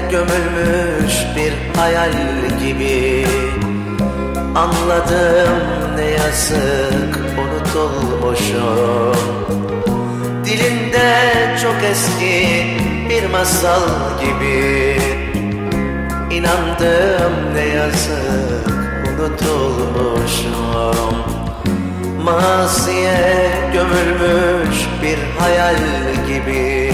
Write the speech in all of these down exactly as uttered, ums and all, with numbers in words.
gömülmüş bir hayal gibi. Anladım ne yazık unutulmuşum. Dilinde çok eski bir masal gibi. İnandım ne yazık unutulmuşum. Maziye gömülmüş bir hayal gibi.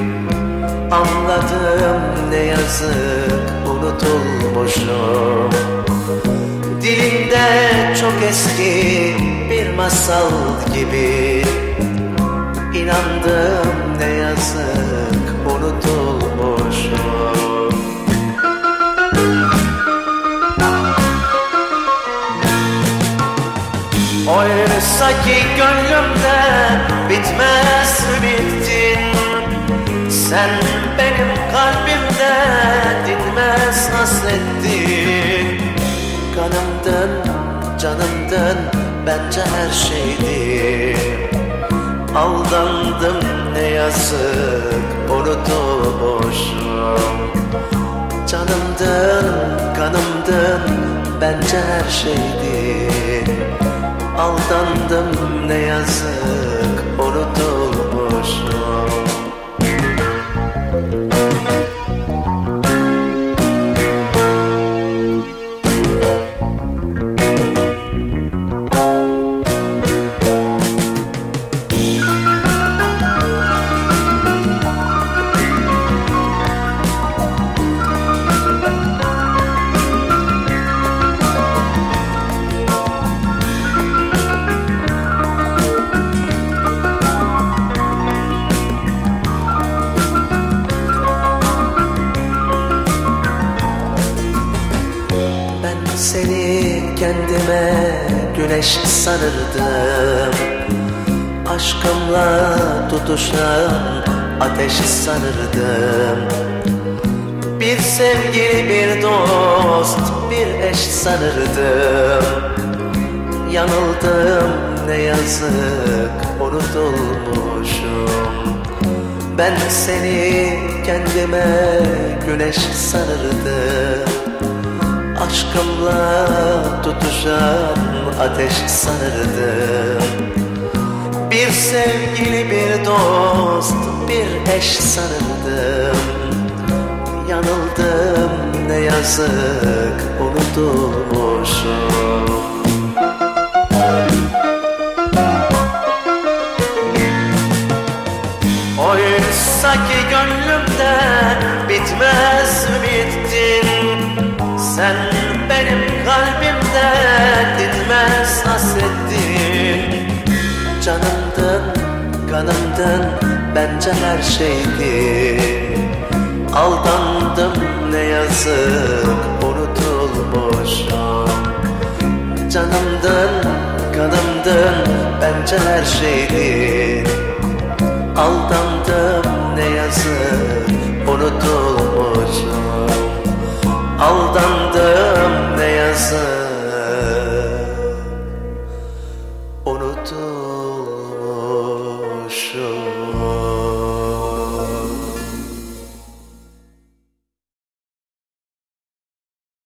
Anladım ne yazık unutulmuşum. Dilinde çok eski bir masal gibi. İnandım ne yazık unutulmuşum. Oysa ki gönlümde bitmez ümittin. Sen benim kalbimde dinmez hasrettin. Kanımdın, canımdın, bence her şeydi. Aldandım ne yazık unutulmuşum. Canımdın, kanımdın, bence her şeydi. Aldandım ne yazık unutulmuşum. Seni kendime güneş sanırdım. Aşkımla tutuşan ateş sanırdım. Bir sevgili, bir dost, bir eş sanırdım. Yanıldım ne yazık unutulmuşum. Ben seni kendime güneş sanırdım. Aşkımla tutuşan ateş sanırdım. Bir sevgili, bir dost, bir eş sanırdım. Yanıldım ne yazık unutulmuşum. Oysa ki gönlümde bitmez ümittin. Sen benim kalbimde dinmez hasrettin. Canımdın, kanımdın, bence her şeydi. Aldandım ne yazık unutulmuşum. Canımdın, kanımdın, bence her şeydi. Aldandım